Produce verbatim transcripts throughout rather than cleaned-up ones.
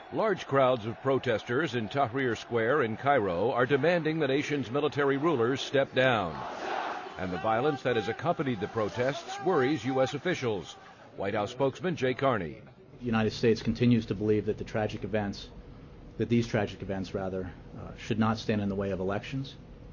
Large crowds of protesters in Tahrir Square in Cairo are demanding the nation's military rulers step down. And the violence that has accompanied the protests worries U S officials. White House spokesman Jay Carney. The United States continues to believe that the tragic events, that these tragic events rather, uh, should not stand in the way of elections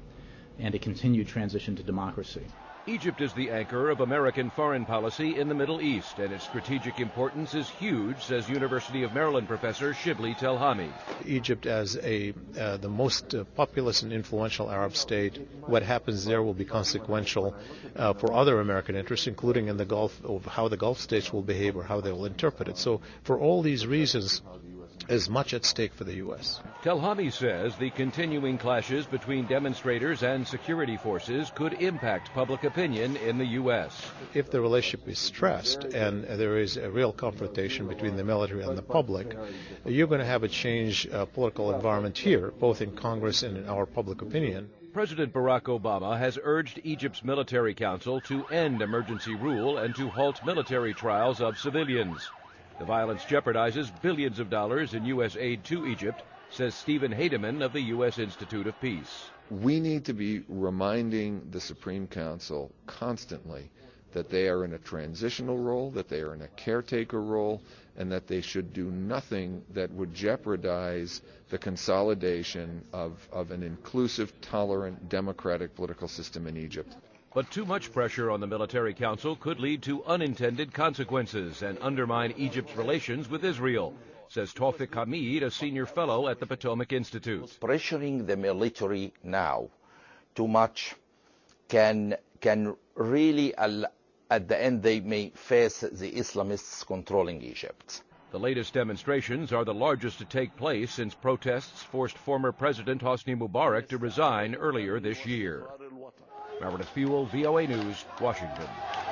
and a continued transition to democracy. Egypt is the anchor of American foreign policy in the Middle East, and its strategic importance is huge, says University of Maryland professor Shibli Telhami. Egypt as a uh, the most uh, populous and influential Arab state, what happens there will be consequential uh, for other American interests, including in the Gulf, of how the Gulf states will behave or how they will interpret it. So for all these reasons, is much at stake for the U S. Telhami says the continuing clashes between demonstrators and security forces could impact public opinion in the U S. If the relationship is stressed and there is a real confrontation between the military and the public, you're going to have a change uh, political environment here, both in Congress and in our public opinion. President Barack Obama has urged Egypt's military council to end emergency rule and to halt military trials of civilians. The violence jeopardizes billions of dollars in U S aid to Egypt, says Stephen Hademan of the U S Institute of Peace. We need to be reminding the Supreme Council constantly that they are in a transitional role, that they are in a caretaker role, and that they should do nothing that would jeopardize the consolidation of, of an inclusive, tolerant, democratic political system in Egypt. But too much pressure on the military council could lead to unintended consequences and undermine Egypt's relations with Israel, says Tawfiq Hamid, a senior fellow at the Potomac Institute. Pressuring the military now too much can, can really, at the end, they may face the Islamists controlling Egypt. The latest demonstrations are the largest to take place since protests forced former President Hosni Mubarak to resign earlier this year. Meredith Buell, V O A News, Washington.